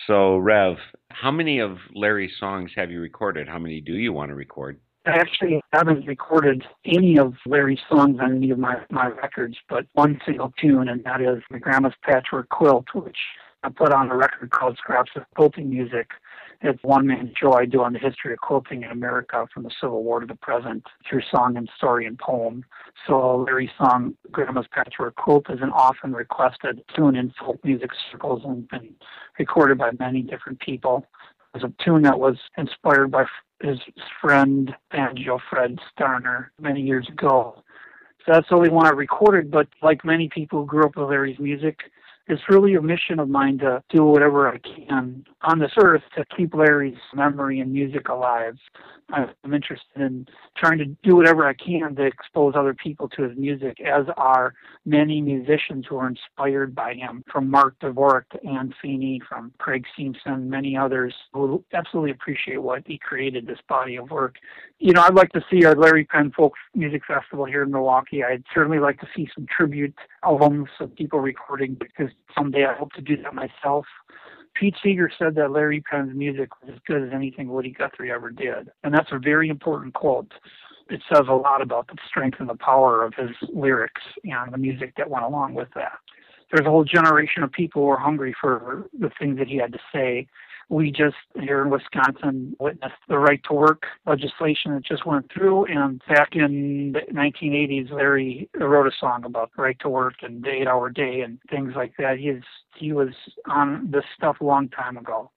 So, Rev, how many of Larry's songs have you recorded? How many do you want to record? I actually haven't recorded any of Larry's songs on any of my records, but one single tune, and that is My Grandma's Patchwork Quilt, which I put on a record called Scraps of Quilting Music. It's one-man show I do on the history of quilting in America from the Civil War to the present through song and story and poem. So Larry's song, Grandma's Patchwork Quilt, is an often requested tune in folk music circles and been recorded by many different people. It was a tune that was inspired by his friend banjo Fred Starner many years ago. So that's the only one I recorded, but like many people who grew up with Larry's music, it's really a mission of mine to do whatever I can on this earth to keep Larry's memory and music alive. I'm interested in trying to do whatever I can to expose other people to his music, as are many musicians who are inspired by him, from Mark Dvorak to Ann Feeney, from Craig Simpson, many others who absolutely appreciate what he created, this body of work. You know, I'd like to see a Larry Penn Folk Music Festival here in Milwaukee. I'd certainly like to see some tribute albums of people recording, because someday I hope to do that myself. Pete Seeger said that Larry Penn's music was as good as anything Woody Guthrie ever did. And that's a very important quote. It says a lot about the strength and the power of his lyrics and the music that went along with that. There's a whole generation of people who are hungry for the things that he had to say. We just, here in Wisconsin, witnessed the right to work legislation that just went through. And back in the 1980s, Larry wrote a song about the right to work and the 8-hour day and things like that. He was on this stuff a long time ago.